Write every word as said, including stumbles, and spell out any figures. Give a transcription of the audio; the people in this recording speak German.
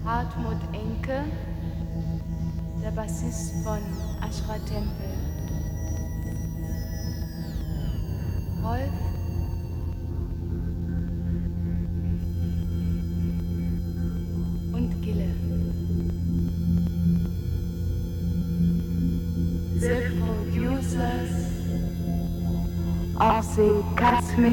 Hartmut Enke, der Bassist von Ashra Tempel. Rolf und Gille. The producers of the Cosmic